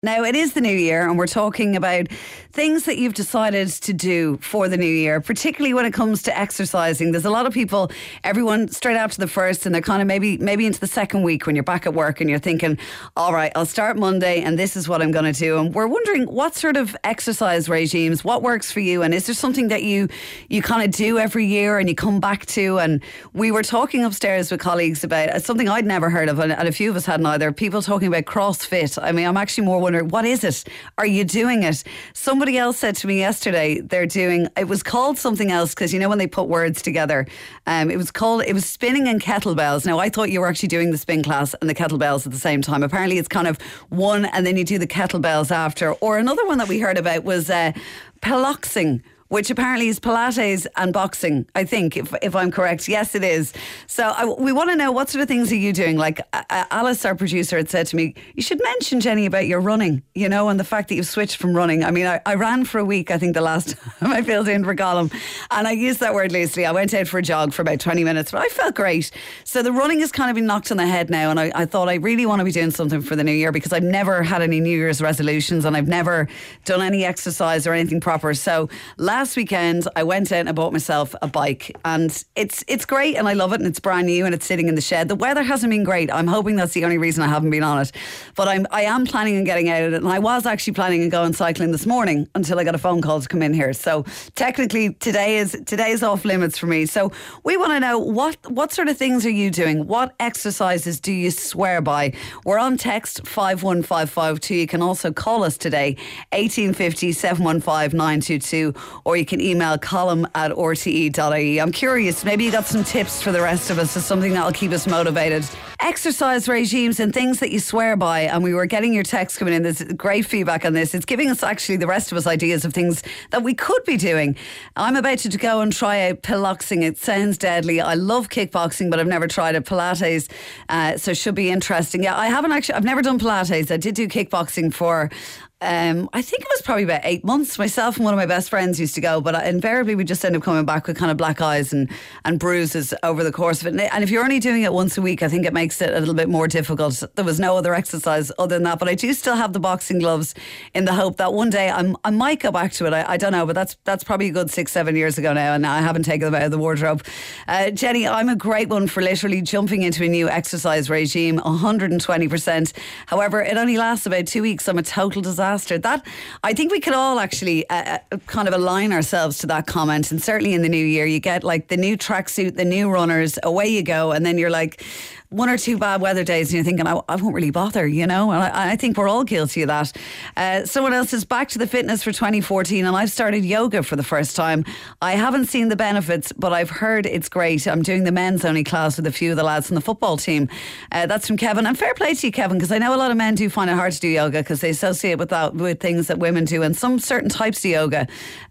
Now, it is the new year and we're talking about things that you've decided to do for the new year, particularly when it comes to exercising. There's a lot of people, everyone straight after the first, and they're kind of maybe into the second week when you're back at work and you're thinking, all right, I'll start Monday and this is what I'm going to do. And we're wondering what sort of exercise regimes, what works for you? And is there something that you kind of do every year and you come back to? And we were talking upstairs with colleagues about something I'd never heard of, and a few of us hadn't either, people talking about CrossFit. I mean, I'm actually more wondering, what is it? Are you doing it? Somebody else said to me yesterday, it was called something else, because you know when they put words together, it was spinning and kettlebells. Now I thought you were actually doing the spin class and the kettlebells at the same time. Apparently it's kind of one and then you do the kettlebells after. Or another one that we heard about was piloxing, which apparently is Pilates and boxing, I think, if I'm correct. Yes, it is. So we want to know, what sort of things are you doing? Like Alice, our producer, had said to me, you should mention, Jenny, about your running, you know, and the fact that you've switched from running. I mean, I ran for a week, I think, the last time I filled in for Column. And I used that word loosely. I went out for a jog for about 20 minutes, but I felt great. So the running has kind of been knocked on the head now. And I thought I really want to be doing something for the new year, because I've never had any New Year's resolutions and I've never done any exercise or anything proper. So last weekend I went out and I bought myself a bike, and it's great and I love it, and it's brand new and it's sitting in the shed. The weather hasn't been great. I'm hoping that's the only reason I haven't been on it, but I am planning on getting out of it, and I was actually planning on going cycling this morning until I got a phone call to come in here. So technically today is off limits for me. So we want to know, what sort of things are you doing? What exercises do you swear by? We're on text 51552. You can also call us today 1850 715 922, or you can email column@rte.ie. I'm curious, maybe you got some tips for the rest of us, as something that'll keep us motivated. Exercise regimes and things that you swear by. And we were getting your text coming in. There's great feedback on this. It's giving us, actually, the rest of us ideas of things that we could be doing. I'm about to go and try out piloxing. It sounds deadly. I love kickboxing, but I've never tried it. Pilates, so should be interesting. Yeah, I've never done Pilates. I did do kickboxing for I think it was probably about 8 months. Myself and one of my best friends used to go, but invariably we just end up coming back with kind of black eyes and bruises over the course of it. And if you're only doing it once a week, I think it makes it a little bit more difficult. There was no other exercise other than that, but I do still have the boxing gloves, in the hope that one day I might go back to it. I don't know, but that's probably a good 6-7 years ago now, and I haven't taken them out of the wardrobe. Jenny, I'm a great one for literally jumping into a new exercise regime, 120%. However, it only lasts about 2 weeks. I'm a total disaster. That, I think we could all actually kind of align ourselves to that comment. And certainly in the new year, you get like the new tracksuit, the new runners, away you go, and then you're like, 1 or 2 bad weather days and you're thinking, I won't really bother, you know. And I think we're all guilty of that. Someone else is back to the fitness for 2014, and I've started yoga for the first time. I haven't seen the benefits, but I've heard it's great. I'm doing the men's only class with a few of the lads from the football team. That's from Kevin. And fair play to you, Kevin, because I know a lot of men do find it hard to do yoga because they associate with things that women do, and some certain types of yoga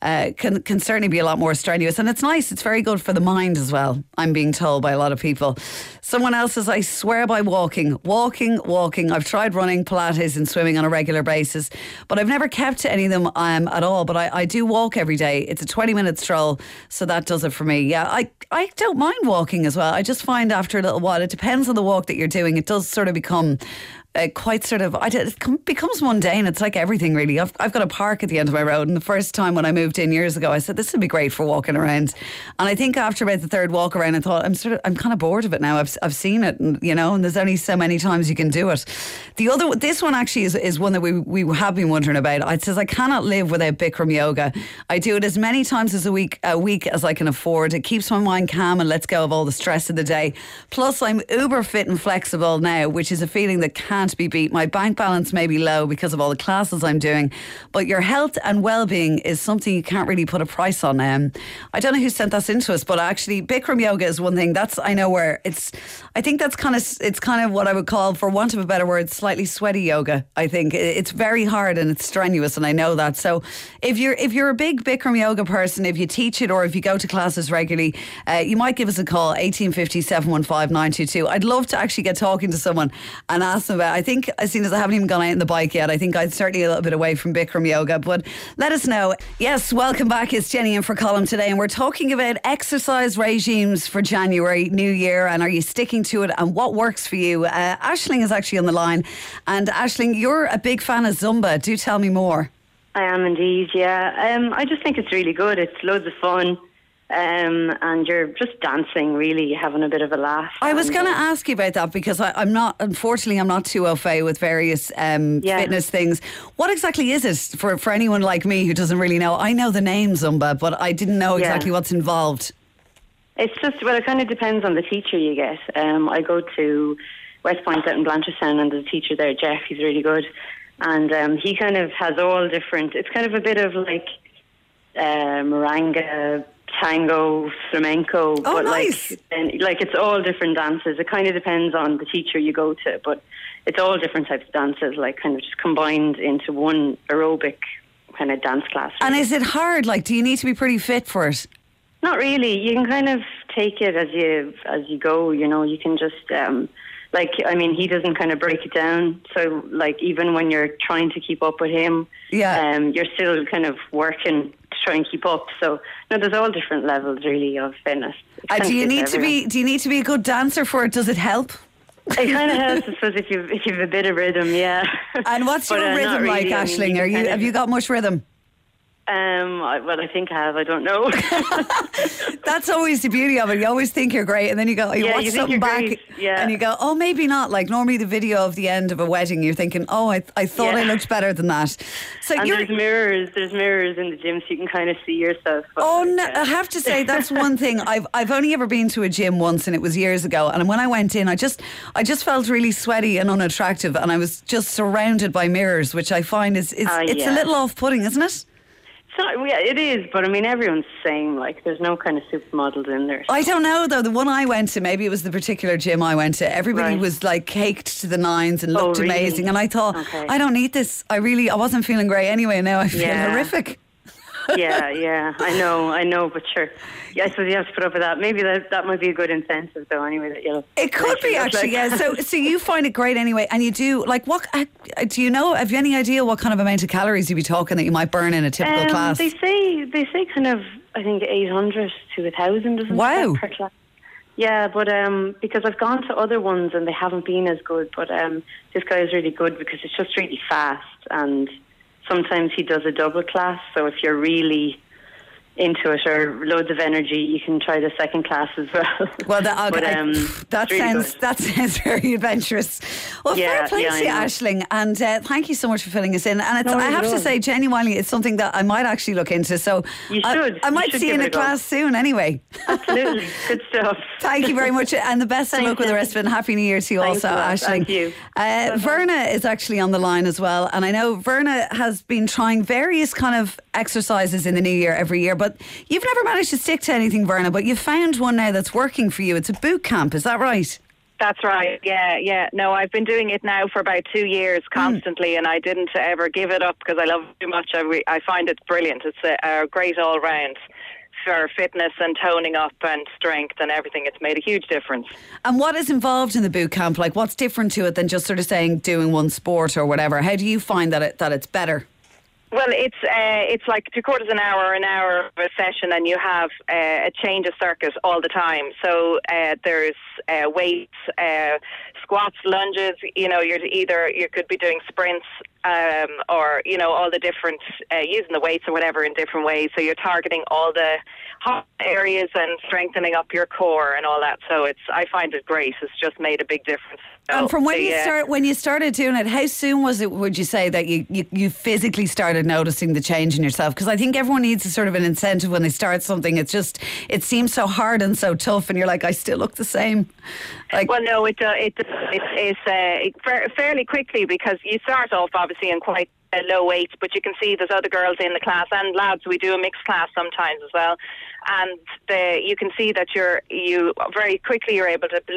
can certainly be a lot more strenuous. And it's nice. It's very good for the mind as well, I'm being told by a lot of people. Someone else says, I swear by walking. I've tried running, Pilates and swimming on a regular basis, but I've never kept to any of them at all. But I do walk every day. It's a 20-minute stroll, so that does it for me. Yeah, I don't mind walking as well. I just find after a little while, it depends on the walk that you're doing, it does sort of become quite sort of, it becomes mundane. It's like everything, really. I've got a park at the end of my road, and the first time when I moved in years ago, I said this would be great for walking around. And I think after about the third walk around, I thought I'm kind of bored of it now. I've seen it, and you know, and there's only so many times you can do it. This one actually is one that we have been wondering about. It says, I cannot live without Bikram yoga. I do it as many times as a week as I can afford. It keeps my mind calm and lets go of all the stress of the day. Plus, I'm uber fit and flexible now, which is a feeling that can't be beat. My bank balance may be low because of all the classes I'm doing, but your health and well-being is something you can't really put a price on. I don't know who sent that into us, but actually Bikram yoga is one thing that's, I know where I think that's kind of what I would call, for want of a better word, slightly sweaty yoga. I think it's very hard and it's strenuous, and I know that. So if you're a big Bikram yoga person, if you teach it or if you go to classes regularly, you might give us a call, 1850 715 922. I'd love to actually get talking to someone and ask them about I think, as soon as I haven't even gone out on the bike yet, I think I'd certainly a little bit away from Bikram yoga. But let us know. Yes, welcome back. It's Jenny in for Colm today, and we're talking about exercise regimes for January, New Year, and are you sticking to it and what works for you? Aisling is actually on the line, and Aisling, you're a big fan of Zumba. Do tell me more. I am indeed, yeah. I just think it's really good. It's loads of fun. And you're just dancing, really, having a bit of a laugh. I was going to ask you about that because I'm not too au fait with various fitness things. What exactly is it for anyone like me who doesn't really know? I know the name Zumba, but I didn't know exactly what's involved. It's just, well, it kind of depends on the teacher you get. I go to West Point out in Blanchardstown, and the teacher there, Jeff, he's really good. And he kind of has all different, it's kind of a bit of like merengue, tango, flamenco. Oh, but nice. Like it's all different dances. It kind of depends on the teacher you go to, but it's all different types of dances, like kind of just combined into one aerobic kind of dance class. And is it hard? Like, do you need to be pretty fit for it? Not really. You can kind of take it as you go. You know, you can just he doesn't kind of break it down. So, like, even when you're trying to keep up with him, you're still kind of working to try and keep up. So, no, there's all different levels really of fitness. Do you need to be a good dancer for it? Does it help? It kind of helps, I suppose, if you've a bit of rhythm, yeah. And what's your rhythm like, Aisling? Have you got much rhythm? I think I have. I don't know. That's always the beauty of it. You always think you're great, and then you watch something back, and you go, oh, maybe not. Like normally the video of the end of a wedding, you're thinking, oh, I thought I looked better than that. So there's mirrors in the gym, so you can kind of see yourself. I have to say that's one thing. I've only ever been to a gym once, and it was years ago. And when I went in, I just felt really sweaty and unattractive, and I was just surrounded by mirrors, which I find it's a little off-putting, isn't it? It is, but I mean, everyone's saying like there's no kind of supermodels in there. So. I don't know though. The one I went to, maybe it was the particular gym I went to. Everybody was like caked to the nines and looked amazing, and I thought, I don't need this. I wasn't feeling great anyway. Now I feel horrific. Yeah, I know, but sure. Yeah, I suppose you have to put up with that. Maybe that might be a good incentive, though. Anyway, that you'll. It could be actually, yeah. So you find it great anyway, and you do like what? Do you know? Have you any idea what kind of amount of calories you'd be talking that you might burn in a typical class? They say kind of, I think 800 to 1,000. Wow. Per class. Yeah, but because I've gone to other ones and they haven't been as good. But this guy is really good because it's just really fast, and sometimes he does a double class. So if you're really into it or loads of energy, you can try the second class as well. Well, that sounds very adventurous. Well, fair play to you, Aisling, and thank you so much for filling us in. And I have to say, genuinely, it's something that I might actually look into. So you should. I might see you in a class soon anyway. Absolutely. Good stuff. Thank you very much, and the best of luck with the rest of it, and Happy New Year to you also, Aisling. Thank you. Verna is actually on the line as well, and I know Verna has been trying various kind of exercises in the new year every year, but you've never managed to stick to anything, Verna, but you've found one now that's working for you. It's a boot camp, is that right? That's right, yeah. No, I've been doing it now for about 2 years constantly, and I didn't ever give it up because I love it too much. I find it brilliant. It's a great all-round for fitness and toning up and strength and everything. It's made a huge difference. And what is involved in the boot camp? Like, what's different to it than just sort of saying doing one sport or whatever? How do you find that it's better? Well, it's like 3/4 an hour of a session, and you have a change of circuit all the time. So there's weights, squats, lunges. You know, you could be doing sprints, or all the different using the weights or whatever in different ways. So you're targeting all the hot areas and strengthening up your core and all that. So I find it great. It's just made a big difference. And from when you started doing it, how soon was it, would you say, that you physically started noticing the change in yourself? Because I think everyone needs a sort of an incentive when they start something. It seems so hard and so tough, and you're like, I still look the same. Well, no, it is fairly quickly, because you start off obviously in quite a low weight, but you can see there's other girls in the class and lads. We do a mixed class sometimes as well, and you can see that you very quickly you're able to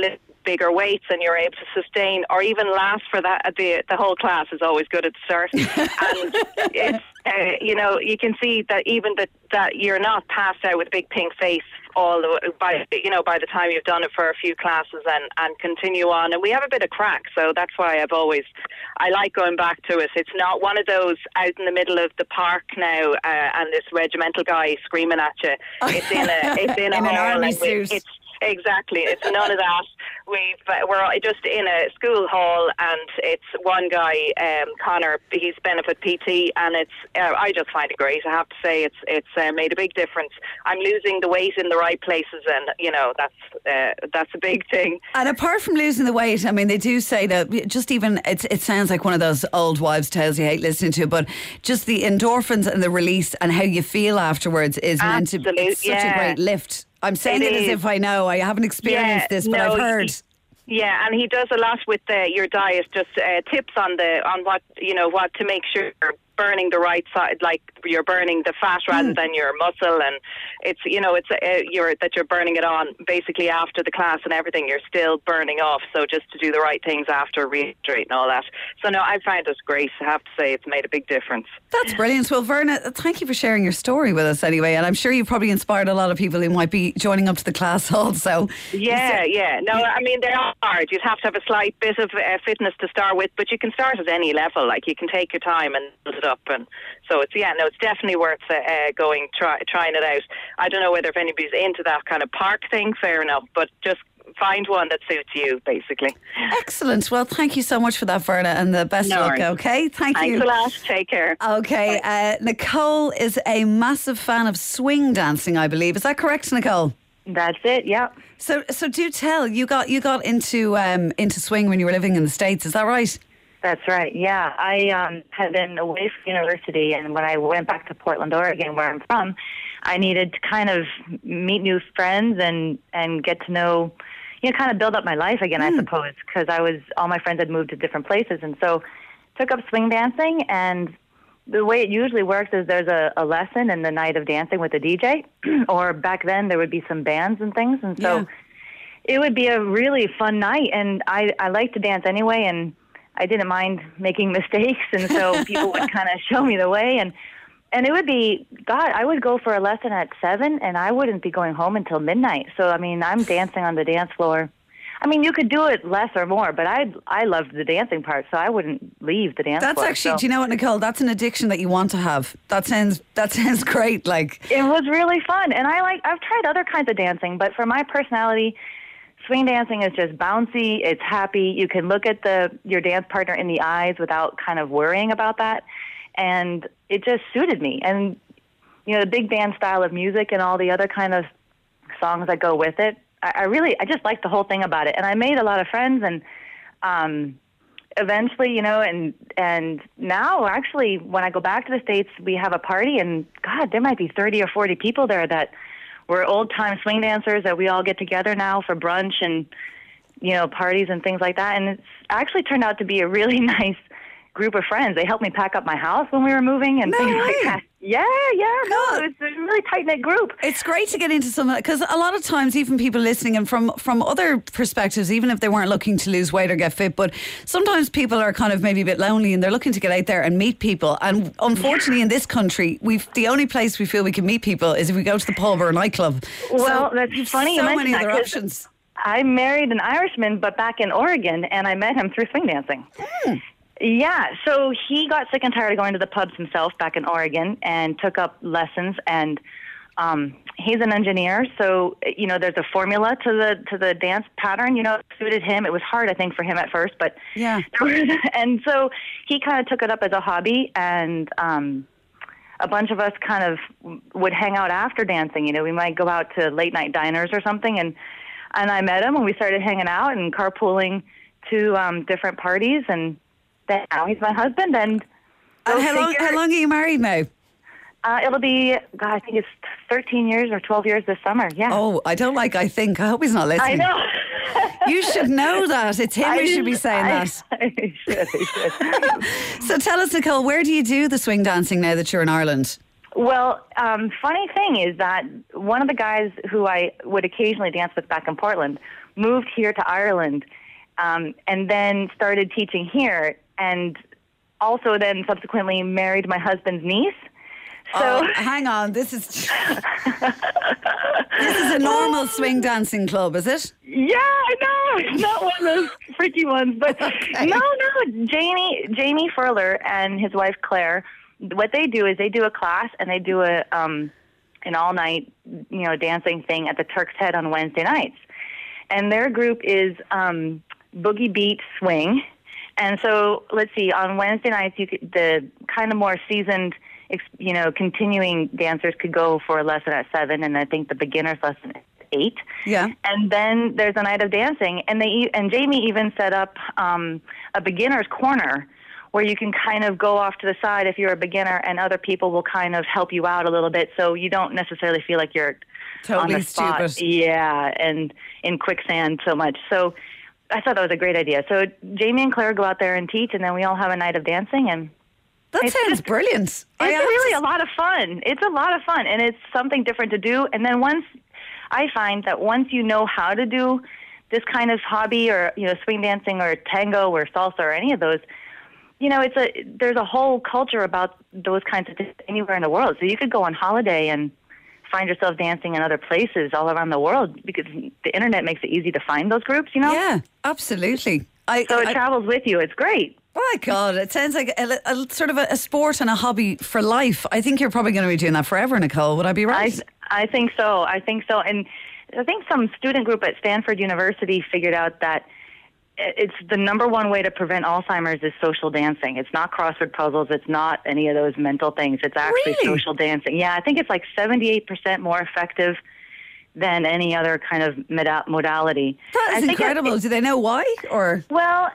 bigger weights and you're able to sustain or even last for that, the whole class is always good at the start. And it's, you can see that even that you're not passed out with a big pink face by the time you've done it for a few classes and continue on. And we have a bit of crack, so that's why I like going back to it. It's not one of those out in the middle of the park now and this regimental guy screaming at you. It's in a in hall. an army suit. Exactly. It's none of that. We're just in a school hall, and it's one guy, Connor. He's benefit PT, and I just find it great. I have to say, it's made a big difference. I'm losing the weight in the right places, and that's a big thing. And apart from losing the weight, I mean, they do say that just even it sounds like one of those old wives' tales you hate listening to, but just the endorphins and the release and how you feel afterwards is meant to be such a great lift. I'm saying it as if I know. I haven't experienced this, but I've heard. And he does a lot with your diet, just tips on what to make sure you're burning the right side, like you're burning the fat rather than your muscle, and you're burning it on basically after the class and everything. You're still burning off, so just to do the right things after, rehydrate and all that. So no, I find it great. I have to say, it's made a big difference. That's brilliant. Well, Verna, thank you for sharing your story with us anyway, and I'm sure you've probably inspired a lot of people who might be joining up to the class also. Yeah. No, I mean, they're hard. You'd have to have a slight bit of fitness to start with, but you can start at any level. Like, you can take your time and build it up, and so it's definitely worth trying it out. I don't know whether if anybody's into that kind of park thing, fair enough, but just find one that suits you, basically. Excellent. Well, thank you so much for that, Verna, and the best of luck, okay? Thank you. Thanks a lot. Take care. Okay. Nicole is a massive fan of swing dancing, I believe. Is that correct, Nicole? That's it, yeah. So do tell, you got into swing when you were living in the States, is that right? That's right, yeah. I had been away from university, and when I went back to Portland, Oregon, where I'm from, I needed to kind of meet new friends and get to know, kind of build up my life again, I suppose, because all my friends had moved to different places, and so took up swing dancing. And the way it usually works is there's a lesson and the night of dancing with a DJ, or back then there would be some bands and things, and so it would be a really fun night. And I like to dance anyway, and I didn't mind making mistakes, and so people would kind of show me the way, and it would be, I would go for a lesson at 7, and I wouldn't be going home until midnight. So, I mean, I'm dancing on the dance floor. I mean, you could do it less or more, but I loved the dancing part, so I wouldn't leave the dance floor. That's actually, do you know what, Nicole? That's an addiction that you want to have. That sounds great. Like, it was really fun, and I've tried other kinds of dancing, but for my personality, swing dancing is just bouncy. It's happy. You can look at your dance partner in the eyes without kind of worrying about that. And it just suited me. And, the big band style of music and all the other kind of songs that go with it, I just liked the whole thing about it. And I made a lot of friends, and eventually, and now actually when I go back to the States, we have a party, and God, there might be 30 or 40 people there that we're old-time swing dancers that we all get together now for brunch and, parties and things like that. And it's actually turned out to be a really nice group of friends. They helped me pack up my house when we were moving and things like that. Yeah. No, it's a really tight-knit group. It's great to get into some, because a lot of times even people listening, and from other perspectives, even if they weren't looking to lose weight or get fit, but sometimes people are kind of maybe a bit lonely and they're looking to get out there and meet people. And unfortunately in this country, the only place we feel we can meet people is if we go to the pub or a nightclub. Well, that's funny. So many other options. I married an Irishman, but back in Oregon, and I met him through swing dancing. Yeah, so he got sick and tired of going to the pubs himself back in Oregon and took up lessons, and he's an engineer, so there's a formula to the dance pattern. It suited him. It was hard, I think, for him at first, but yeah. And so he kind of took it up as a hobby, and a bunch of us kind of would hang out after dancing. We might go out to late night diners or something, and I met him, and we started hanging out and carpooling to different parties, and now he's my husband. And how long are you married now? It'll be, I think it's 13 years or 12 years this summer, yeah. Oh, I don't like I think. I hope he's not listening. I know. You should know that. It's him who should be saying that. I should. So tell us, Nicole, where do you do the swing dancing now that you're in Ireland? Well, funny thing is that one of the guys who I would occasionally dance with back in Portland moved here to Ireland, and then started teaching here, and also then subsequently married my husband's niece. So hang on, this is a normal swing dancing club, is it? Yeah, I know. It's not one of those freaky ones, but okay. No. Jamie Furler and his wife Claire, what they do is they do a class and they do an all-night, dancing thing at the Turk's Head on Wednesday nights, and their group is Boogie Beat Swing. And so let's see, on Wednesday nights, the kind of more seasoned, continuing dancers could go for a lesson at 7, and I think the beginner's lesson at 8. Yeah. And then there's a night of dancing, and Jamie even set up a beginner's corner where you can kind of go off to the side if you're a beginner, and other people will kind of help you out a little bit, so you don't necessarily feel like you're totally on the spot. Stupid. Yeah, and in quicksand so much. So I thought that was a great idea. So Jamie and Claire go out there and teach, and then we all have a night of dancing, and that sounds brilliant. It's really a lot of fun. It's a lot of fun, and it's something different to do. And then I find that once you know how to do this kind of hobby, or swing dancing or tango or salsa or any of those, there's a whole culture about those kinds of things anywhere in the world. So you could go on holiday and find yourself dancing in other places all around the world, because the internet makes it easy to find those groups, Yeah, absolutely. So it travels with you. It's great. My God, it sounds like a sort of a sport and a hobby for life. I think you're probably going to be doing that forever, Nicole. Would I be right? I think so. And I think some student group at Stanford University figured out that it's the number one way to prevent Alzheimer's is social dancing. It's not crossword puzzles. It's not any of those mental things. It's actually social dancing. Yeah, I think it's like 78% more effective than any other kind of modality. That is incredible. Do they know why? Or well,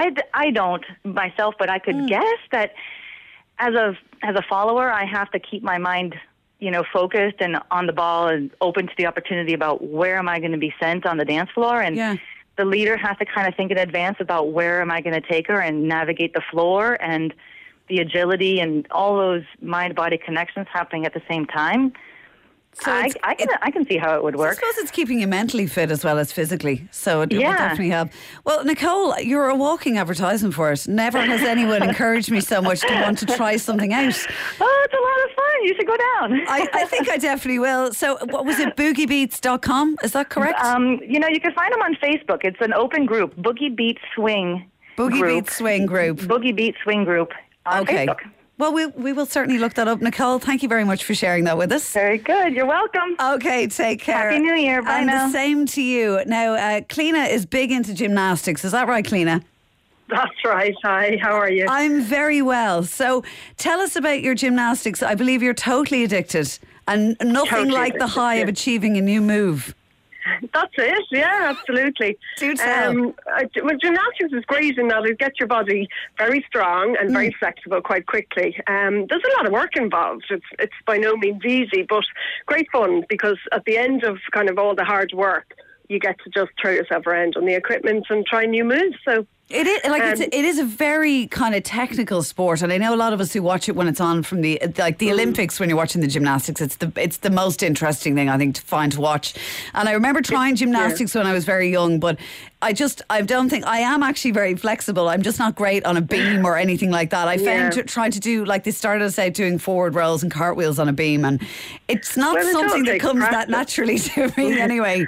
I don't myself, but I could guess that as a follower, I have to keep my mind, focused and on the ball and open to the opportunity about where am I going to be sent on the dance floor, and the leader has to kind of think in advance about where am I going to take her and navigate the floor and the agility and all those mind-body connections happening at the same time. So I can see how it would work. I suppose it's keeping you mentally fit as well as physically. So it will definitely help. Well, Nicole, you're a walking advertisement for it. Never has anyone encouraged me so much to want to try something out. Oh, it's a lot of fun. You should go down. I think I definitely will. So what was it, boogiebeats.com? Is that correct? You can find them on Facebook. It's an open group, Boogie Beat Swing Boogie group. Beat Swing Group. Boogie Beat Swing Group on Facebook. Well, we will certainly look that up. Nicole, thank you very much for sharing that with us. Very good. You're welcome. Okay, take care. Happy New Year. Bye now. And the same to you. Now, Cliona is big into gymnastics. Is that right, Cliona? That's right. Hi, how are you? I'm very well. So tell us about your gymnastics. I believe you're totally addicted, and nothing like the high of achieving a new move. That's it, yeah, absolutely. Do tell. Well, gymnastics is great in that it gets your body very strong and very flexible quite quickly. There's a lot of work involved. It's by no means easy, but great fun, because at the end of kind of all the hard work, you get to just throw yourself around on the equipment and try new moves. So it is it is a very kind of technical sport, and I know a lot of us who watch it when it's on from the Olympics. When you're watching the gymnastics, it's the most interesting thing I think to watch. And I remember trying gymnastics when I was very young, but I don't think I am actually very flexible. I'm just not great on a beam or anything like that. I found trying to do, like, they started us out doing forward rolls and cartwheels on a beam, and it's not something that comes that naturally to me anyway.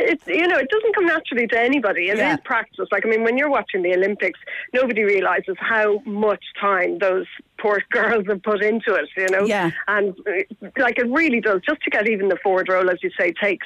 It doesn't come naturally to anybody. It is practice. Like, I mean, when you're watching the Olympics, nobody realises how much time those poor girls have put into it, Yeah. And like, it really does. Just to get even the forward roll, as you say, takes,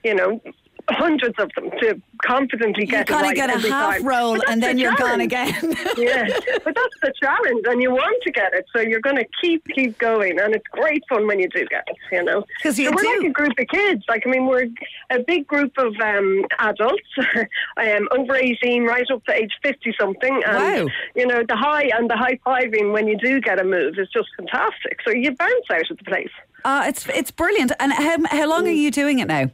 hundreds of them to confidently get it right. You kind of get a half roll and then you're gone again. Yeah, but that's the challenge, and you want to get it, so you're going to keep going, and it's great fun when you do get it, Because we're like a group of kids. Like, I mean, we're a big group of adults, over 18, right up to age 50-something. And, wow. The high-fiving when you do get a move is just fantastic. So you bounce out of the place. It's brilliant. And how long are you doing it now?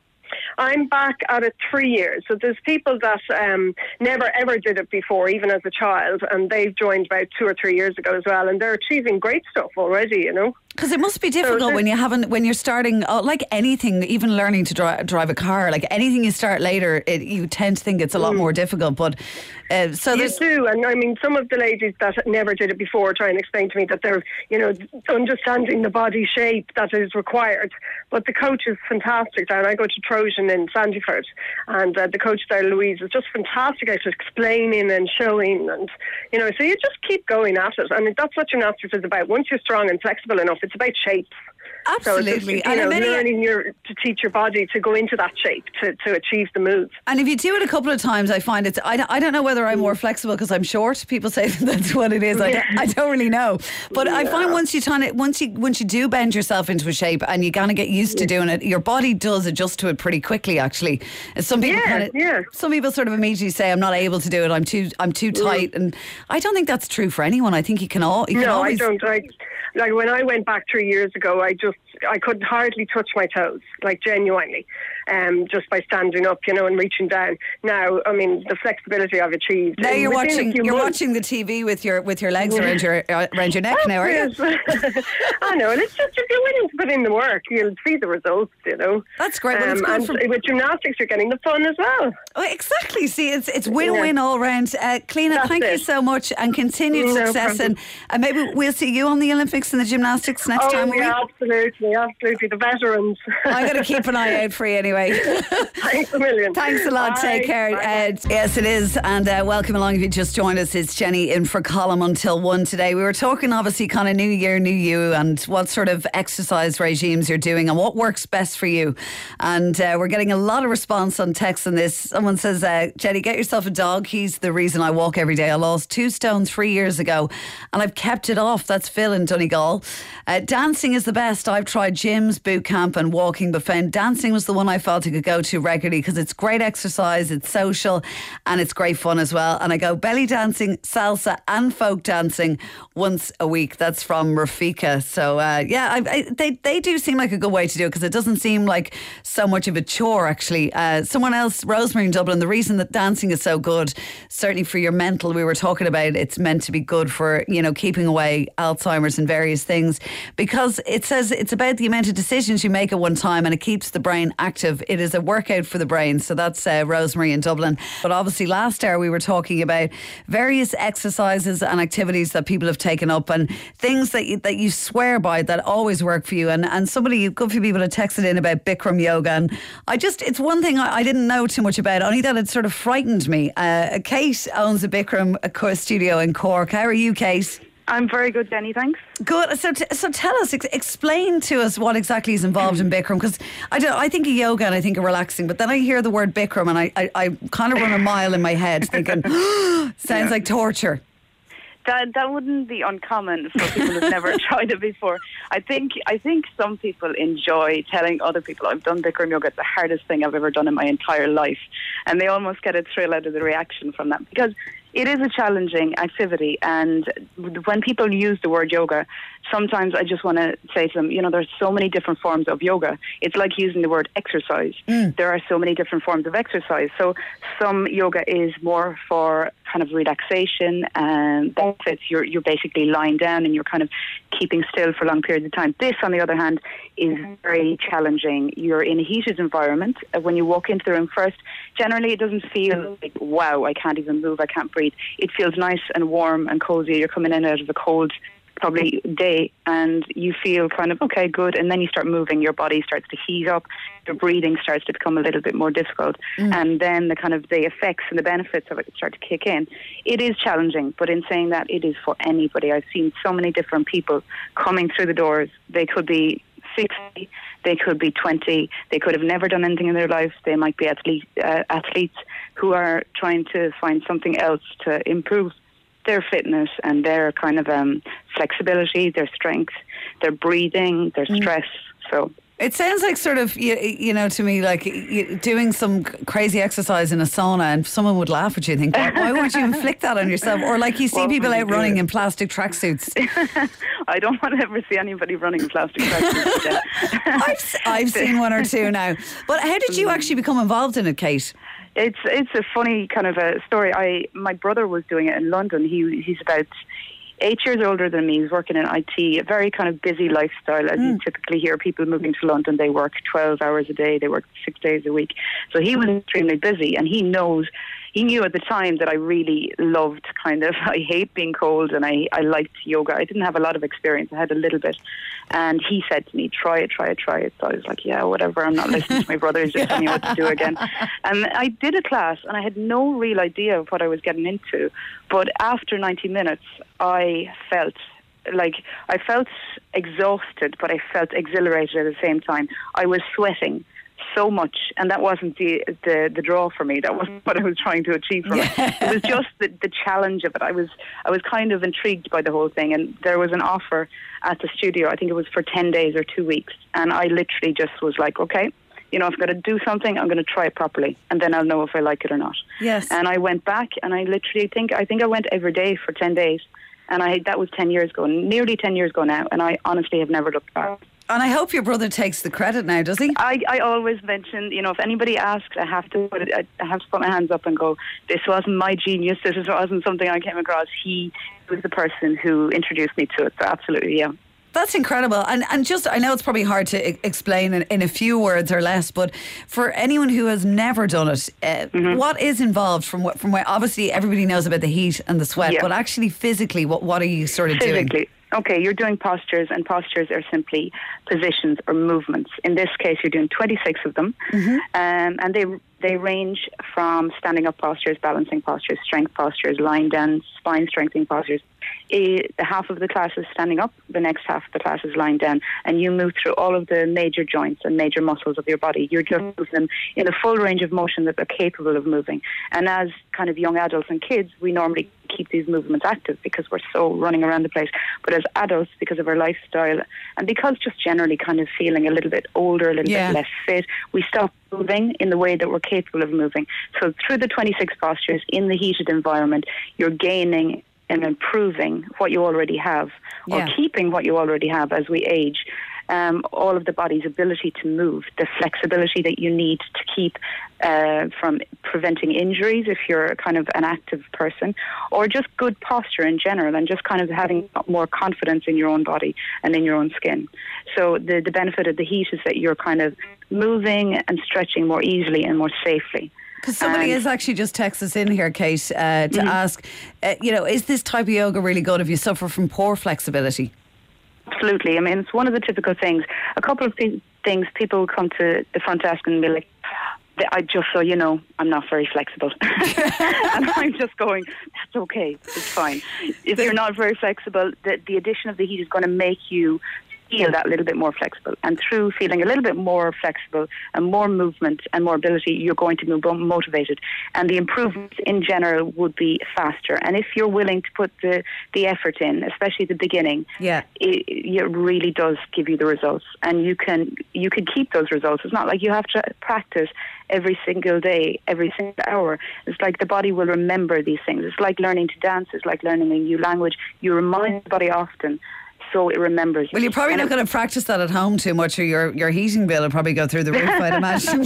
I'm back at it 3 years. So there's people that never ever did it before, even as a child, and they've joined about 2 or 3 years ago as well, and they're achieving great stuff already, Because it must be difficult when you're starting, like anything, even learning to drive a car, like anything you start later, you tend to think it's a lot more difficult. But you do, and I mean, some of the ladies that never did it before try and explain to me that they're, understanding the body shape that is required. But the coach is fantastic there, and I go to Trojan in Sandyford, and the coach there, Louise, is just fantastic at explaining and showing, and so you just keep going at it, and that's what gymnastics is about. Once you're strong and flexible enough, it's about shapes. Absolutely. So learning to teach your body to go into that shape to achieve the move. And if you do it a couple of times, I find I don't know whether I'm more flexible because I'm short. People say that's what it is. I don't really know. But I find once you do bend yourself into a shape and you kind of get used to doing it, your body does adjust to it pretty quickly, actually. Some people some people sort of immediately say, I'm not able to do it, I'm too tight. And I don't think that's true for anyone. I think you can always... I don't. Like when I went back 3 years ago, I could hardly touch my toes, like genuinely, just by standing up, and reaching down. Now, I mean, the flexibility I've achieved. Now you're watching the TV with your legs around your neck now, are you? I know, and it's just if you're willing to put in the work, you'll see the results. That's great. Well, and with gymnastics, you're getting the fun as well. Oh, exactly. See, it's win-win all round. Cliona, thank you so much, and continued success, and maybe we'll see you on the Olympics in the gymnastics next time. Yeah, absolutely, the veterans. I'm going to keep an eye out for you anyway. Thanks a million. Thanks a lot. Bye. Take care. Yes, it is. And welcome along if you just joined us. It's Jenny in for Column until 1 today. We were talking obviously kind of new year, new you, and what sort of exercise regimes you're doing and what works best for you. And we're getting a lot of response on text on this. Someone says, Jenny, get yourself a dog. He's the reason I walk every day. I lost 2 stone 3 years ago and I've kept it off. That's Phil in Donegal. Dancing is the best. I've tried gyms, boot camp and walking, but found dancing was the one I felt I could go to regularly because it's great exercise, it's social and it's great fun as well. And I go belly dancing, salsa and folk dancing once a week. That's from Rafika. So they do seem like a good way to do it because it doesn't seem like so much of a chore actually. Someone else, Rosemary in Dublin, the reason that dancing is so good, certainly for your mental, we were talking about it's meant to be good for, keeping away Alzheimer's and various things, because it says it's about the amount of decisions you make at one time and it keeps the brain active. It is a workout for the brain. So that's Rosemary in Dublin. But obviously last hour we were talking about various exercises and activities that people have taken up and things that you swear by that always work for you. And a good few people have texted in about Bikram yoga, and it's one thing I didn't know too much about, only that it sort of frightened me. Kate owns a Bikram studio in Cork. How are you, Kate? I'm very good, Jenny, thanks. Good. So tell us, explain to us what exactly is involved in Bikram, because I think of yoga and I think of relaxing, but then I hear the word Bikram and I kind of run a mile in my head thinking, sounds like torture. That wouldn't be uncommon for people who've never tried it before. I think some people enjoy telling other people, I've done Bikram yoga, it's the hardest thing I've ever done in my entire life. And they almost get a thrill out of the reaction from that, because it is a challenging activity. And when people use the word yoga, sometimes I just want to say to them, there's so many different forms of yoga. It's like using the word exercise. There are so many different forms of exercise. So some yoga is more for kind of relaxation and benefits. You're basically lying down and you're kind of keeping still for long periods of time. This, on the other hand, is very challenging. You're in a heated environment. When you walk into the room first, generally it doesn't feel like, wow, I can't even move, I can't breathe. It feels nice and warm and cozy. You're coming in out of a cold probably day and you feel kind of okay, good, and then you start moving, your body starts to heat up, your breathing starts to become a little bit more difficult, and then the kind of the effects and the benefits of it start to kick in. It is challenging, but in saying that, it is for anybody. I've seen so many different people coming through the doors. They could be 60, they could be 20, they could have never done anything in their life. They might be athletes who are trying to find something else to improve their fitness and their kind of flexibility, their strength, their breathing, their stress. So it sounds like sort of, to me, like doing some crazy exercise in a sauna, and someone would laugh at you and think, why would you inflict that on yourself? Or like you see people out running in plastic tracksuits. I don't want to ever see anybody running in plastic tracksuits. I've seen one or two now. But how did you actually become involved in it, Kate? It's a funny kind of a story. My brother was doing it in London. He's about 8 years older than me. He's working in IT, a very kind of busy lifestyle. As you typically hear people moving to London, they work 12 hours a day, they work 6 days a week. So he was extremely busy, and he knew at the time that I really loved I hate being cold, and I liked yoga. I didn't have a lot of experience. I had a little bit. And he said to me, try it. So I was like, yeah, whatever. I'm not listening to my brother. He's just telling me what to do again. And I did a class, and I had no real idea of what I was getting into. But after 90 minutes, I felt exhausted, but I felt exhilarated at the same time. I was sweating so much, and that wasn't the draw for me. That wasn't what I was trying to achieve from it. It was just the challenge of it. I was kind of intrigued by the whole thing, and there was an offer at the studio. I think it was for 10 days or 2 weeks, and I literally just was like, okay, if I'm going to do something, I'm going to try it properly, and then I'll know if I like it or not. Yes. And I went back, and I literally think I went every day for 10 days, and that was 10 years ago, nearly 10 years ago now, and I honestly have never looked back. And I hope your brother takes the credit now, does he? I always mention, if anybody asks, I have to put my hands up and go, this wasn't my genius, this wasn't something I came across. He was the person who introduced me to it, so absolutely, yeah. That's incredible. And just, I know it's probably hard to explain in a few words or less, but for anyone who has never done it, what is involved from where, obviously everybody knows about the heat and the sweat, but actually physically, what are you sort of doing? Okay, you're doing postures, and postures are simply positions or movements. In this case, you're doing 26 of them, and they range from standing up postures, balancing postures, strength postures, lying down, spine strengthening postures. The half of the class is standing up, the next half of the class is lying down, and you move through all of the major joints and major muscles of your body. You're just moving them in a full range of motion that they're capable of moving. And as kind of young adults and kids, we normally keep these movements active because we're so running around the place. But as adults, because of our lifestyle and because just generally kind of feeling a little bit older, a little bit less fit, we stop moving in the way that we're capable of moving. So through the 26 postures in the heated environment, you're gaining and improving what you already have, or keeping what you already have as we age. All of the body's ability to move, the flexibility that you need to keep from preventing injuries if you're kind of an active person, or just good posture in general, and just kind of having more confidence in your own body and in your own skin. So the benefit of the heat is that you're kind of moving and stretching more easily and more safely. Because somebody has actually just texted us in here, Kate, to ask, is this type of yoga really good if you suffer from poor flexibility? Absolutely. I mean, it's one of the typical things. A couple of things, people come to the front desk and be like, I just so you know, I'm not very flexible. And I'm just going, that's okay, it's fine. If you're not very flexible, the addition of the heat is going to make you feel that little bit more flexible. And through feeling a little bit more flexible and more movement and more ability, you're going to be more motivated. And the improvements in general would be faster. And if you're willing to put the effort in, especially at the beginning, it really does give you the results. And you can keep those results. It's not like you have to practice every single day, every single hour. It's like the body will remember these things. It's like learning to dance. It's like learning a new language. You remind the body often, so it remembers. Well, you're probably not going to practice that at home too much, or your heating bill will probably go through the roof, I'd imagine.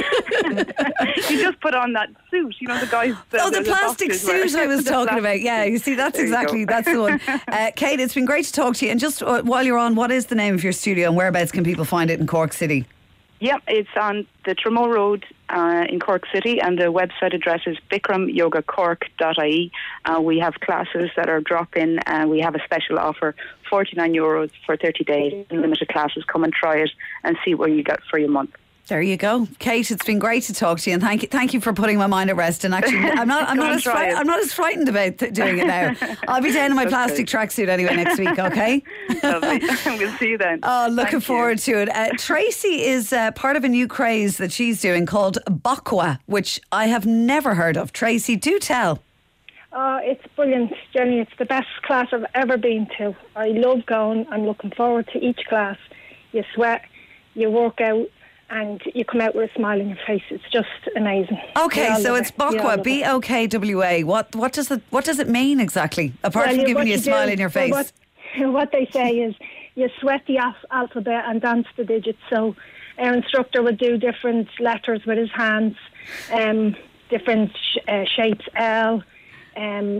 You just put on that suit, the guys. The plastic suit I was talking about. Yeah, you see, that's the one. Kate, it's been great to talk to you. And just while you're on, what is the name of your studio and whereabouts can people find it in Cork City? Yep, it's on the Tremore Road in Cork City, and the website address is bikramyogacork.ie. We have classes that are drop-in, and we have a special offer, €49 for 30 days, limited classes. Come and try it and see what you get for your month. There you go, Kate. It's been great to talk to you, and thank you for putting my mind at rest. And actually, I'm not as frightened about doing it now. I'll be down in my plastic tracksuit anyway next week. Okay. Lovely. We'll see you then. Oh, looking forward to it. Tracy is part of a new craze that she's doing called Bokwa, which I have never heard of. Tracy, do tell. It's brilliant, Jenny. It's the best class I've ever been to. I love going. I'm looking forward to each class. You sweat, you work out, and you come out with a smile on your face. It's just amazing. Okay, so it's Bokwa, B-O-K-W-A. What does it mean exactly? Apart from giving you a smile in your face. What they say is you sweat the alphabet and dance the digits. So our instructor would do different letters with his hands, different shapes, L, and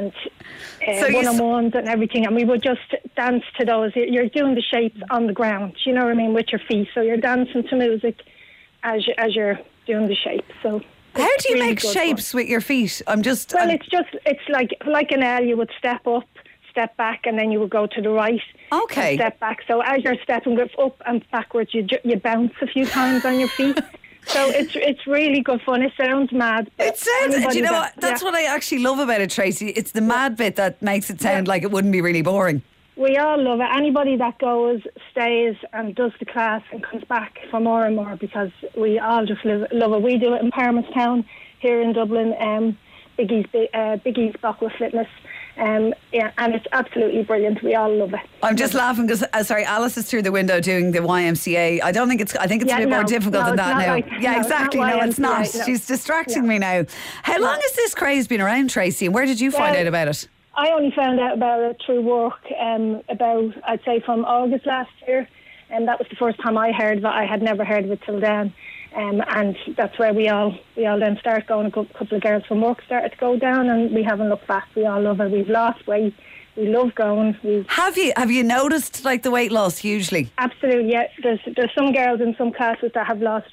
So you one-on-ones and everything, and we would just dance to those. You're doing the shapes on the ground, you know what I mean, with your feet. So you're dancing to music as you're doing the shapes. So how do you really make good shapes with your feet? It's like an L. You would step up, step back, and then you would go to the right. Okay. And step back. So as you're stepping up and backwards, you bounce a few times on your feet. So it's really good fun. It sounds mad. It sounds. Do you know what? That's what I actually love about it, Tracy. It's the mad bit that makes it sound like it wouldn't be really boring. We all love it. Anybody that goes, stays and does the class and comes back for more and more, because we all just love it. We do it in Palmerstown here in Dublin, Biggie's Buckle Fitness. And it's absolutely brilliant. We all love it. I'm just laughing because, Alice is through the window doing the YMCA. I think it's a bit more difficult than that now. Exactly. No, it's not. No. She's distracting me now. How long has this craze been around, Tracy, and where did you find out about it? I only found out about it through work about, I'd say, from August last year. And that was the first time I heard of it. I had never heard of it till then. And that's where we all then started going. A couple of girls from work started to go down, and we haven't looked back. We all love it. We've lost weight. We love going. Have you noticed like the weight loss hugely? Absolutely, yeah. There's some girls in some classes that have lost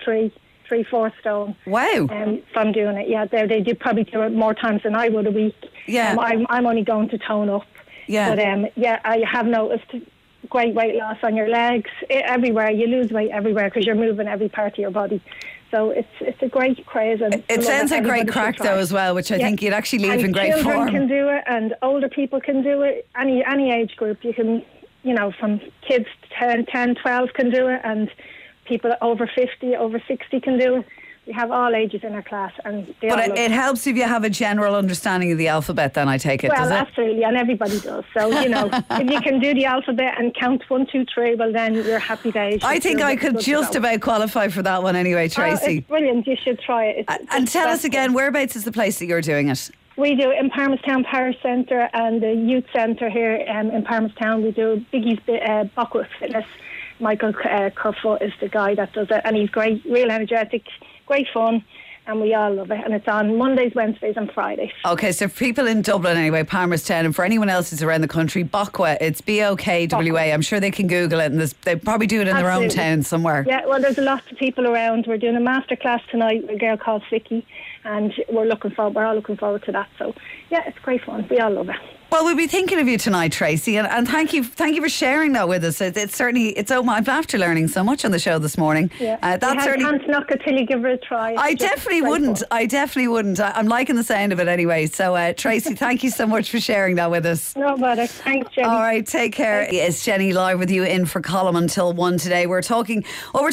3-4 stone. Wow. From doing it, yeah. They do probably do it more times than I would a week. Yeah. I'm only going to tone up. Yeah. But I have noticed great weight loss on your legs, everywhere. You lose weight everywhere because you're moving every part of your body. So it's a great craze. And it sounds like great crack though as well, which I think you'd actually leave in great form. Children can do it, and older people can do it. Any age group, you can, from kids 10, 12 can do it, and people over 50, over 60 can do it. We have all ages in our class, and it helps if you have a general understanding of the alphabet. Then I take it. Well, does it? Absolutely, and everybody does. So if you can do the alphabet and count 1, 2, 3, well then you're happy days. I think I could just about qualify for that one anyway, Tracy. It's brilliant. You should try it. And tell us again, whereabouts is the place that you're doing it? We do it in Palmerstown Parish Centre and the Youth Centre here in Palmerstown. We do Biggie's Buckle Fitness. Michael Kerfoot is the guy that does it, and he's great, real energetic, great fun, and we all love it. And it's on Mondays, Wednesdays and Fridays. Okay, so for people in Dublin anyway, Palmerstown, and for anyone else who's around the country, Bokwa, it's Bokwa. I'm sure they can Google it, and they probably do it in their own town somewhere. Yeah, well, there's lots of people around. We're doing a masterclass tonight with a girl called Vicky, and we're all looking forward to that. So yeah, it's great fun. We all love it. Well, we'll be thinking of you tonight, Tracy, and thank you for sharing that with us. It's I'm after learning so much on the show this morning. Yeah, can't knock it till you give it a try. I definitely wouldn't. I'm liking the sound of it anyway. So, Tracy, thank you so much for sharing that with us. No bother. Thanks, Jenny. All right, take care. It's Jenny live with you in for Column until 1 today. We're talking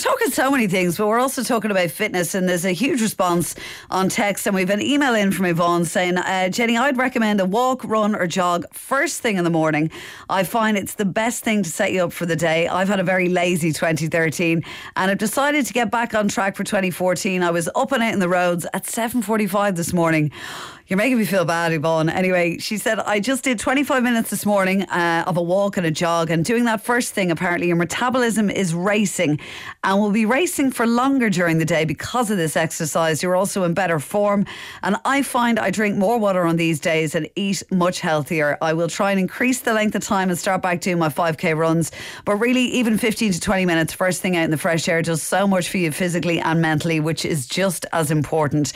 so many things, but we're also talking about fitness, and there's a huge response on text, and we've an email in from Yvonne saying, Jenny, I'd recommend a walk, run or jog first thing in the morning. I find it's the best thing to set you up for the day. I've had a very lazy 2013 and I've decided to get back on track for 2014. I was up and out in the roads at 7:45 this morning. You're making me feel bad, Yvonne. Anyway, she said, I just did 25 minutes this morning of a walk and a jog, and doing that first thing, apparently your metabolism is racing and will be racing for longer during the day because of this exercise. You're also in better form, and I find I drink more water on these days and eat much healthier. I will try and increase the length of time and start back doing my 5k runs, but really even 15 to 20 minutes first thing out in the fresh air does so much for you physically and mentally, which is just as important.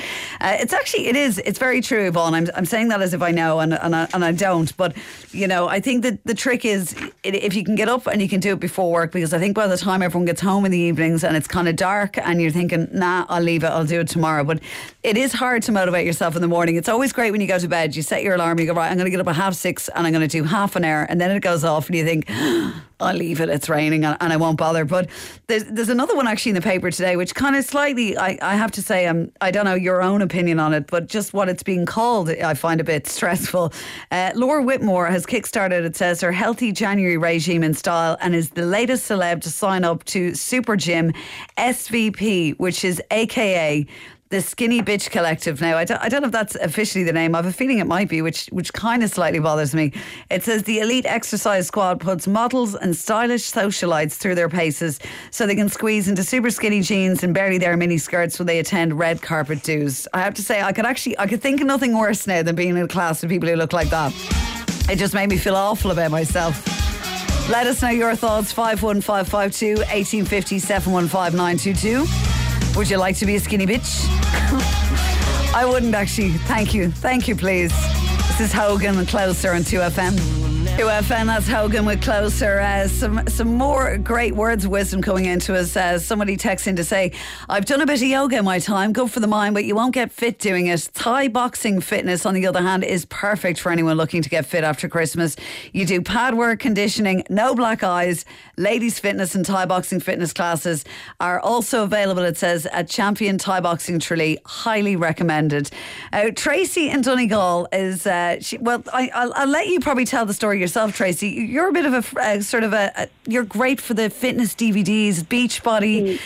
It's very true, Yvonne. I'm saying that as if I know, and I don't. But I think that the trick is if you can get up and you can do it before work, because I think by the time everyone gets home in the evenings and it's kind of dark and you're thinking, nah, I'll leave it, I'll do it tomorrow. But it is hard to motivate yourself in the morning. It's always great when you go to bed, you set your alarm, you go, right, I'm going to get up at 6:30 and I'm going to do half an hour, and then it goes off and you think, I'll leave it, it's raining and I won't bother. But there's another one actually in the paper today which kind of slightly, I have to say, I don't know your own opinion on it, but just what it's being called I find a bit stressful. Laura Whitmore has kickstarted, it says, her Healthy January regime in style and is the latest celeb to sign up to Super Gym SVP, which is AKA the Skinny Bitch Collective now. I don't know if that's officially the name. I have a feeling it might be, which kind of slightly bothers me. It says the elite exercise squad puts models and stylish socialites through their paces so they can squeeze into super skinny jeans and barely their mini skirts when they attend red carpet do's. I have to say, I could think of nothing worse now than being in a class with people who look like that. It just made me feel awful about myself. Let us know your thoughts. 51552 1850 715 922. Would you like to be a skinny bitch? I wouldn't actually. Thank you, please. This is Hogan and Closer on 2FM. 2FM, that's Hogan with Closer. Some more great words of wisdom coming into us. Somebody texts in to say, I've done a bit of yoga in my time, good for the mind, but you won't get fit doing it. Thai boxing fitness, on the other hand, is perfect for anyone looking to get fit after Christmas. You do pad work, conditioning, no black eyes. Ladies fitness and Thai boxing fitness classes are also available, it says, at Champion Thai Boxing Tralee. Highly recommended. Tracy in Donegal is, I'll let you probably tell the story yourself, Tracy. You're a bit of you're great for the fitness DVDs, Beachbody,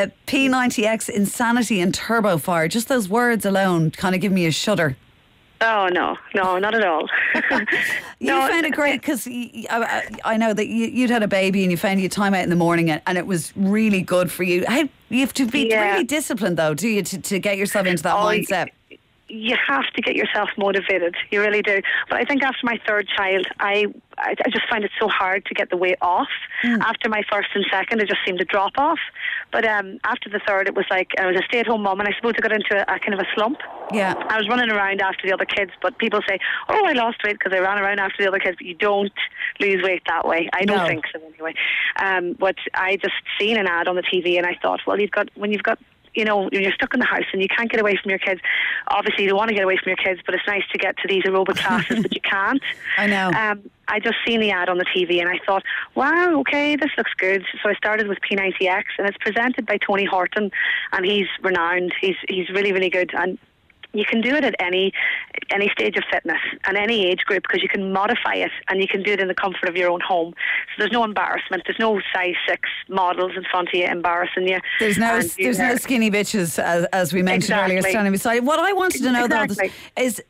P90X, Insanity and Turbo Fire. Just those words alone kind of give me a shudder. Oh, no, not at all. You found it great because I know that you'd had a baby and you found your time out in the morning and it was really good for you. You have to be really disciplined, though, do you, to get yourself into that mindset? You have to get yourself motivated. You really do. But I think after my third child, I just find it so hard to get the weight off. After my first and second, it just seemed to drop off. But after the third, it was like I was a stay-at-home mum, and I suppose I got into a kind of a slump. Yeah. I was running around after the other kids, but people say, oh, I lost weight because I ran around after the other kids. But you don't lose weight that way. I don't think so anyway. But I just seen an ad on the TV, and I thought, well, when you're stuck in the house and you can't get away from your kids. Obviously, you don't want to get away from your kids, but it's nice to get to these aerobic classes, but you can't. I know. I just seen the ad on the TV and I thought, wow, okay, this looks good. So I started with P90X, and it's presented by Tony Horton, and he's renowned. He's really, really good. And you can do it at any stage of fitness and any age group because you can modify it and you can do it in the comfort of your own home. So there's no embarrassment. There's no size 6 models in front of you embarrassing you. There's no skinny bitches, as we mentioned earlier, standing beside. What I wanted to know, though, is,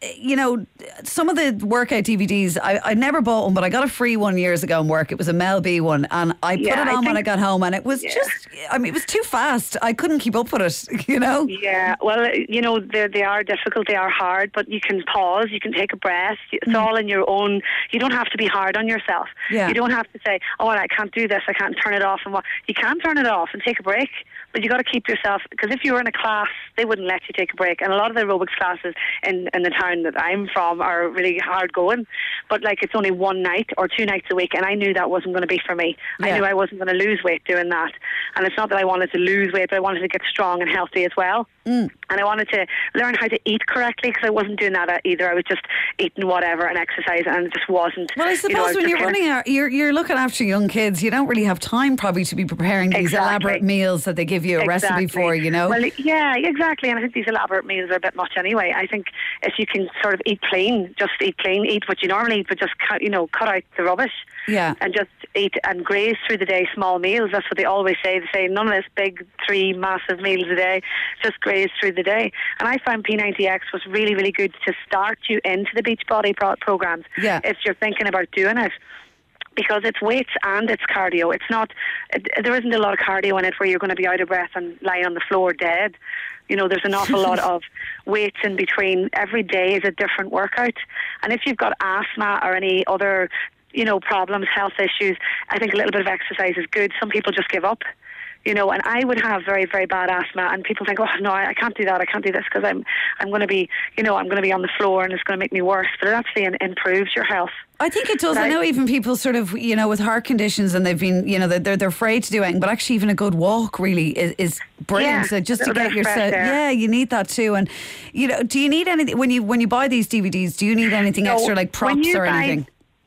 some of the workout DVDs, I never bought one, but I got a free one years ago in work. It was a Mel B one, and I put it on when I got home, and it was it was too fast. I couldn't keep up with it, Yeah, well, they are difficult, they are hard, but you can pause, you can take a breath. It's all in your own. You don't have to be hard on yourself. You don't have to say, oh, well, I can't do this, I can't turn it off. And you can turn it off and take a break, but you got to keep yourself, because if you were in a class, they wouldn't let you take a break. And a lot of the aerobics classes in the town that I'm from are really hard going, but it's only one night or 2 nights a week, and I knew that wasn't going to be for me. I knew I wasn't going to lose weight doing that, and it's not that I wanted to lose weight, but I wanted to get strong and healthy as well. And I wanted to learn how to eat correctly, because I wasn't doing that either. I was just eating whatever and exercise, and it just wasn't. Well, I suppose when you're looking after young kids, you don't really have time probably to be preparing these elaborate meals that they give you a recipe for, Well, yeah, exactly. And I think these elaborate meals are a bit much anyway. I think if you can sort of eat clean, eat what you normally eat, but just cut out the rubbish. Yeah. And just eat and graze through the day, small meals. That's what they always say. They say none of this big 3 massive meals a day, just graze through the day. And I found P90X was really, really good to start you into the Beachbody programs if you're thinking about doing it. Because it's weights and it's cardio. It's not, there isn't a lot of cardio in it where you're going to be out of breath and lying on the floor dead. There's an awful lot of weights in between. Every day is a different workout. And if you've got asthma or any other, problems, health issues, I think a little bit of exercise is good. Some people just give up. And I would have very, very bad asthma, and people think, oh no, I can't do that, I can't do this, because I'm going to be, I'm going to be on the floor, and it's going to make me worse. But it actually improves your health. I think it does. I know even people sort of, with heart conditions, and they've been, they're afraid to do anything, but actually even a good walk really is brilliant. So just to get yourself, you need that too. And do you need anything when you buy these DVDs? Do you need anything extra like props or anything?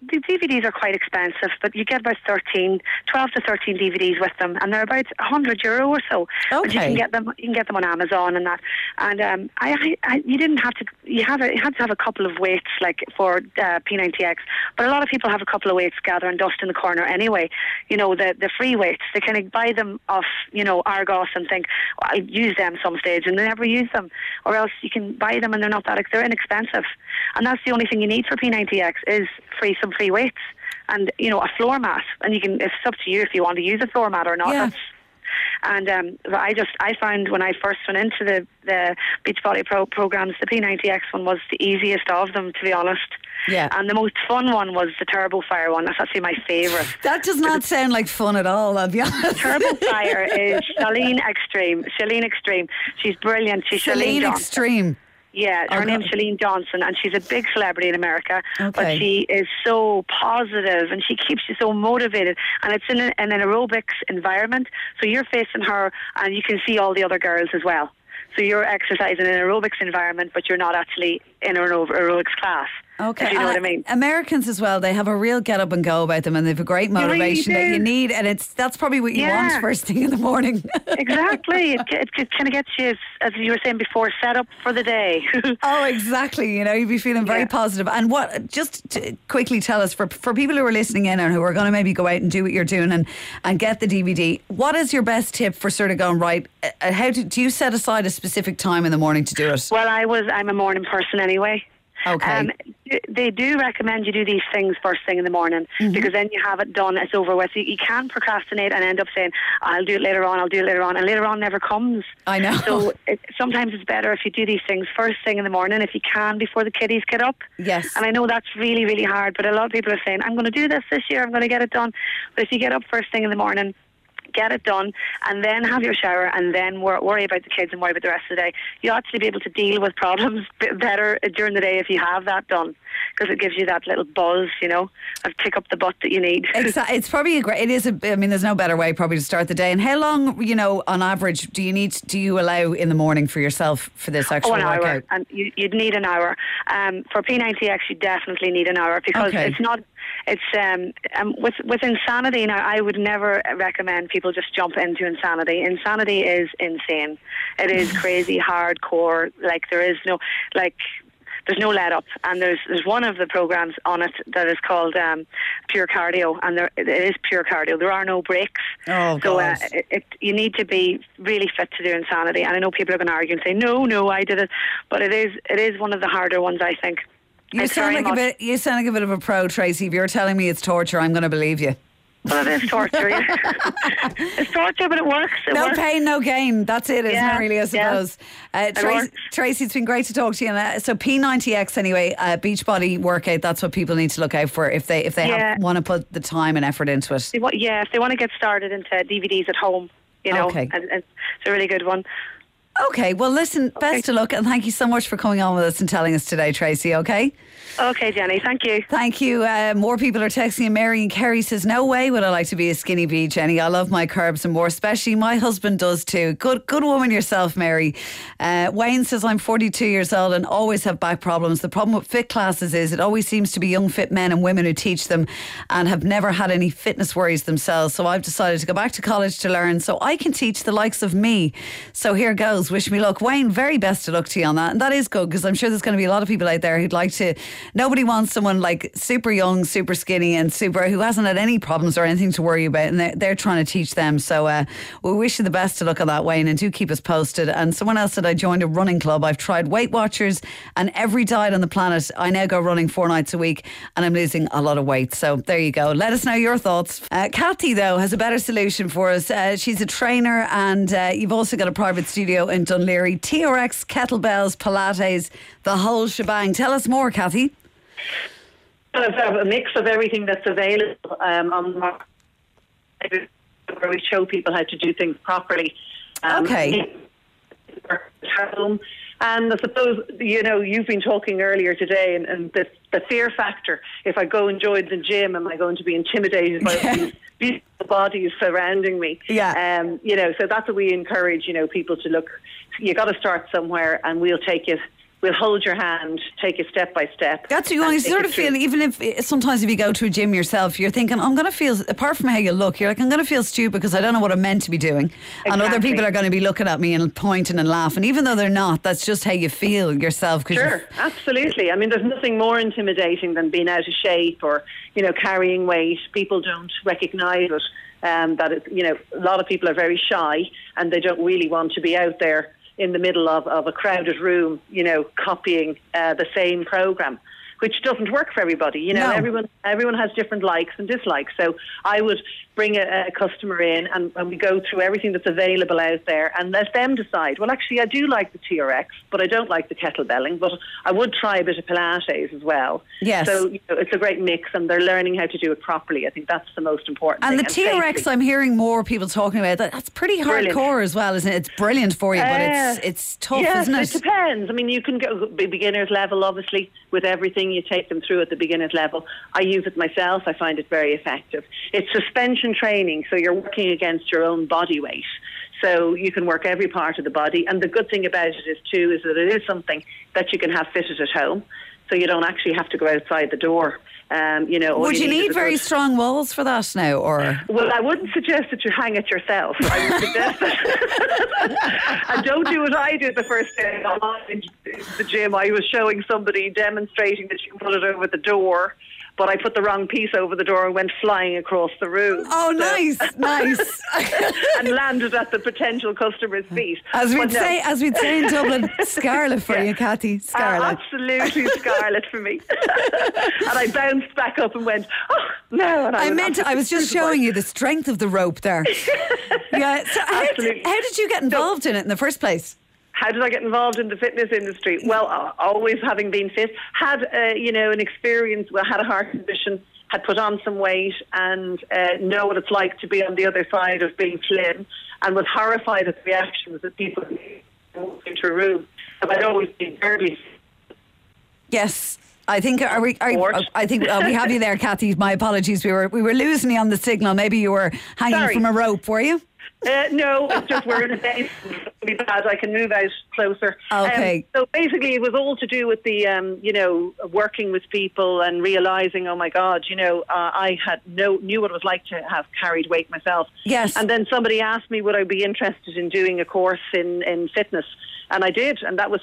the DVDs are quite expensive, but you get about 12 to 13 DVDs with them, and they're about €100 or so. Okay. But you can get them on Amazon and that. And you didn't have to. You had to have a couple of weights like for P90X, but a lot of people have a couple of weights gather and dust in the corner anyway. You know, the free weights. They kind of buy them off, you know, Argos and think, well, I'll use them some stage, and they never use them. Or else you can buy them and they're not that. They're inexpensive, and that's the only thing you need for P90X is some free weights and, you know, a floor mat. And you can, it's up to you if you want to use a floor mat or not. Yeah. And I found when I first went into the Beachbody programs, the P90X one was the easiest of them, to be honest. Yeah. And the most fun one was the Turbo Fire one. That's actually my favourite. That does not sound like fun at all, I'll be honest. Turbo Fire is Shalene Extreme. She's brilliant. She's Shalene Extreme. Yeah, her name's Shalene Johnson, and she's a big celebrity in America. Okay. But she is so positive, and she keeps you so motivated. And it's in an aerobics environment, so you're facing her, and you can see all the other girls as well. So you're exercising in an aerobics environment, but you're not actually in an aerobics class. Okay, if you know what I mean. Americans as well, they have a real get up and go about them, and they have a great motivation that you need, and that's probably what you want first thing in the morning. Exactly. It kind of gets you, as you were saying before, set up for the day. Oh, exactly. You know, you'd be feeling very positive. And just to quickly tell us, for people who are listening in and who are going to maybe go out and do what you're doing and get the DVD, what is your best tip for sort of going, right, how do you set aside a specific time in the morning to do it? Well, I'm a morning person anyway. Okay. They do recommend you do these things first thing in the morning, because then you have it done, it's over with. You can procrastinate and end up saying, I'll do it later on, and later on never comes. I know. So sometimes it's better if you do these things first thing in the morning, if you can, before the kiddies get up. Yes. And I know that's really, really hard, but a lot of people are saying, I'm going to do this year, I'm going to get it done. But if you get up first thing in the morning, get it done, and then have your shower, and then worry about the kids and worry about the rest of the day. You'll actually be able to deal with problems better during the day if you have that done, because it gives you that little buzz, you know, of kick up the butt that you need. Exactly. It's probably there's no better way probably to start the day. And how long, you know, on average, do you allow in the morning for yourself for this actual workout? An hour, and you'd need an hour. For P90X, you definitely need an hour, because it's not. It's with Insanity. Now, I would never recommend people just jump into Insanity. Insanity is insane. It is crazy, hardcore. Like there's no let up. And there's one of the programs on it that is called Pure Cardio, and it is pure cardio. There are no breaks. Oh, so you need to be really fit to do Insanity. And I know people are going to argue and say, no, I did it, but it is one of the harder ones, I think. You sound like a bit of a pro, Tracy. If you're telling me it's torture, I'm going to believe you. Well, it is torture. It's torture, but it works. No pain, no gain. That's it, isn't it, really, I suppose? Tracy, it's been great to talk to you. So P90X, anyway, Beachbody workout, that's what people need to look out for if they want to put the time and effort into it. If they want to get started into DVDs at home, you know, and it's a really good one. Okay, well, listen, best of luck, and thank you so much for coming on with us and telling us today, Tracy, okay? Okay, Jenny, thank you. Thank you. More people are texting. Mary and Kerry says, no way would I like to be a skinny bee, Jenny. I love my carbs and more, especially my husband does too. Good woman yourself, Mary. Wayne says, I'm 42 years old and always have back problems. The problem with fit classes is it always seems to be young fit men and women who teach them and have never had any fitness worries themselves. So I've decided to go back to college to learn so I can teach the likes of me. So here goes. Wish me luck. Wayne, very best of luck to you on that. And that is good, because I'm sure there's going to be a lot of people out there who'd like to. Nobody wants someone like super young, super skinny and who hasn't had any problems or anything to worry about, and they're trying to teach them. So we wish you the best of luck on that, Wayne, and do keep us posted. And someone else said, I joined a running club. I've tried Weight Watchers and every diet on the planet. I now go running 4 nights a week and I'm losing a lot of weight. So there you go. Let us know your thoughts. Kathy, though, has a better solution for us. She's a trainer, and you've also got a private studio in Dunleary. TRX, kettlebells, Pilates, the whole shebang. Tell us more, Kathy. A mix of everything that's available on the market, where we show people how to do things properly. Okay. And I suppose, you know, you've been talking earlier today, and the fear factor. If I go and join the gym, am I going to be intimidated by these beautiful bodies surrounding me? Yeah. You know, so that's what we encourage, you know, people to look. You got to start somewhere, and we'll take you We'll hold your hand, take you step by step. That's what you want. You sort of feel, even if sometimes if you go to a gym yourself, you're thinking, I'm going to feel, apart from how you look, you're like, I'm going to feel stupid because I don't know what I'm meant to be doing. Exactly. And other people are going to be looking at me and pointing and laughing. Even though they're not, that's just how you feel yourself. Sure, absolutely. I mean, there's nothing more intimidating than being out of shape or, carrying weight. People don't recognise it. That it, a lot of people are very shy and they don't really want to be out there in the middle of a crowded room, copying the same program, which doesn't work for everybody. No. Everyone has different likes and dislikes. So I would bring a customer in and we go through everything that's available out there and let them decide, well, actually, I do like the TRX, but I don't like the kettlebelling, but I would try a bit of Pilates as well. Yes. So it's a great mix and they're learning how to do it properly. I think that's the most important thing. And the TRX, safely. I'm hearing more people talking about that. That's pretty hardcore as well, isn't it? It's brilliant for you, but it's tough, isn't it? It depends. I mean, you can go beginner's level, obviously, with everything. You take them through at the beginner's level. I use it myself. I find it very effective. It's suspension training, so you're working against your own body weight. So you can work every part of the body. And the good thing about it is that it is something that you can have fitted at home. So you don't actually have to go outside the door. Would you need very strong walls for that now, or? Well, I wouldn't suggest that you hang it yourself. I would suggest that. And don't do what I did the first day in the gym. I was showing somebody demonstrating that you can put it over the door. But I put the wrong piece over the door and went flying across the room. Oh, nice. And landed at the potential customer's feet. As we'd say in Dublin, scarlet for you, Kathy. Scarlet. Absolutely scarlet for me. And I bounced back up and went, oh, no. And I was just showing you the strength of the rope there. Yeah. So how did you get involved in it in the first place? How did I get involved in the fitness industry? Well, always having been fit, had an experience. Well, had a heart condition, had put on some weight, and know what it's like to be on the other side of being slim, and was horrified at the reactions that people walked into a room. So I'd always been very. Yes. I think we have you there, Kathy. My apologies. We were losing you on the signal. Maybe you were hanging from a rope, were you? No, it's just we're in a base. Really bad. I can move out closer. Okay. So basically, it was all to do with the, working with people and realizing, oh my God, I knew what it was like to have carried weight myself. Yes. And then somebody asked me would I be interested in doing a course in fitness. And I did, and that was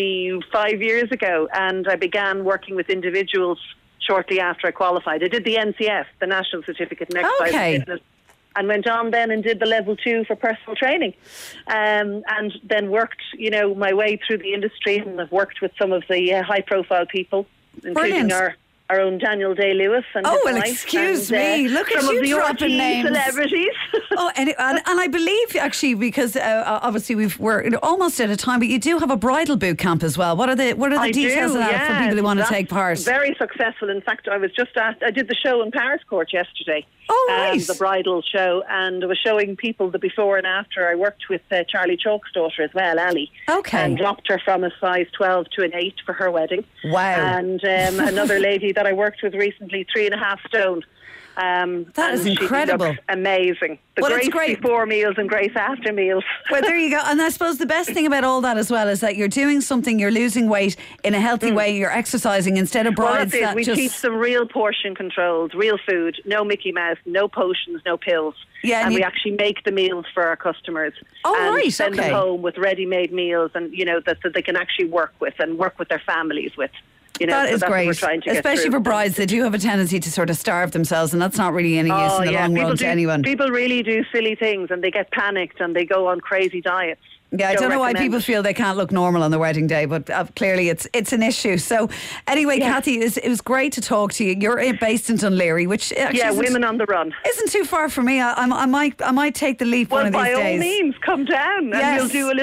25 years ago. And I began working with individuals shortly after I qualified. I did the NCF, the National Certificate in Exercise and Fitness. And went on then and did the level 2 for personal training, and then worked, my way through the industry, and I've worked with some of the high-profile people, including our own Daniel Day-Lewis and his wife, excuse me, look at some you of the dropping names, celebrities. And I believe actually because obviously we're almost at a time, but you do have a bridal boot camp as well. What are the details of that for people who want to take part? Very successful. In fact, I did the show in Paris Court yesterday. Oh, nice. The bridal show, and I was showing people the before and after. I worked with Charlie Chalk's daughter as well, Ali. Okay. And dropped her from a size 12 to an 8 for her wedding. Wow. And another lady that I worked with recently, 3.5 stone. That is incredible. Amazing. The Grace before meals and Grace after meals. Well, there you go. And I suppose the best thing about all that as well is that you're doing something, you're losing weight in a healthy way, you're exercising instead of brides. Well, we teach them real portion controls, real food, no Mickey Mouse, no potions, no pills. Yeah, and we actually make the meals for our customers. Oh, and right, send them home with ready-made meals, and that they can actually work with and work with their families with. That is great, especially for brides. They do have a tendency to sort of starve themselves, and that's not really any use in the long run to anyone. People really do silly things, and they get panicked, and they go on crazy diets. Yeah, I don't know why people feel they can't look normal on their wedding day, but clearly it's an issue. So anyway, Kathy, it was great to talk to you. You're based in Dunleary, which actually Women on the Run isn't too far from me. I might take the leap one of these days. Well, by all means, come down and we'll do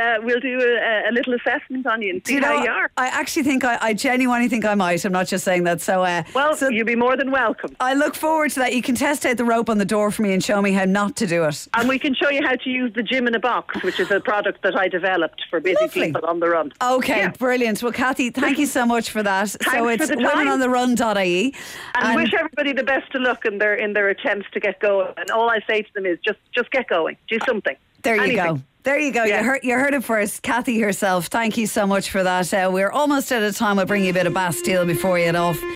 a little assessment on you and see how you are. I actually think I genuinely think I might. I'm not just saying that. So you'll be more than welcome. I look forward to that. You can test out the rope on the door for me and show me how not to do it. And we can show you how to use the gym in a box, which is a product that I developed for busy people on the run. Okay, brilliant. Well, Kathy, thank you so much for that. So it's womenontheRun.ie. And wish everybody the best of luck in their attempts to get going. And all I say to them is just get going. Do something. There you go. There you go. Yeah. You heard it first. Kathy herself. Thank you so much for that. We're almost out of time. We'll bring you a bit of Bastille before you head off.